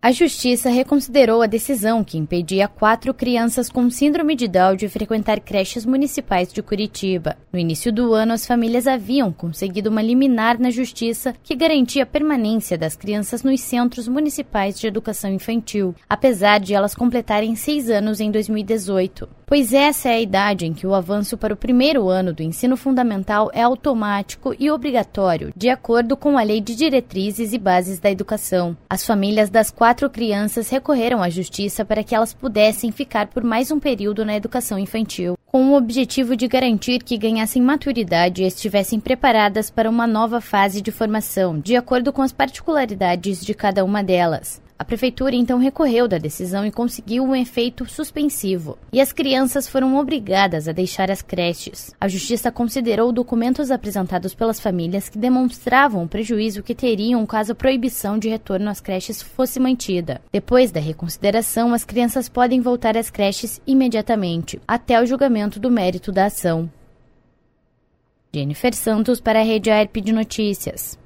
A Justiça reconsiderou a decisão que impedia 4 crianças com síndrome de Down de frequentar creches municipais de Curitiba. No início do ano, as famílias haviam conseguido uma liminar na Justiça que garantia a permanência das crianças nos centros municipais de educação infantil, apesar de elas completarem 6 anos em 2018. Pois essa é a idade em que o avanço para o primeiro ano do ensino fundamental é automático e obrigatório, de acordo com a Lei de Diretrizes e Bases da Educação. As famílias das 4 crianças recorreram à Justiça para que elas pudessem ficar por mais um período na educação infantil, com o objetivo de garantir que ganhassem maturidade e estivessem preparadas para uma nova fase de formação, de acordo com as particularidades de cada uma delas. A Prefeitura então recorreu da decisão e conseguiu um efeito suspensivo, e as crianças foram obrigadas a deixar as creches. A Justiça considerou documentos apresentados pelas famílias que demonstravam o prejuízo que teriam caso a proibição de retorno às creches fosse mantida. Depois da reconsideração, as crianças podem voltar às creches imediatamente, até o julgamento do mérito da ação. Jennifer Santos para a Rede AERP de Notícias.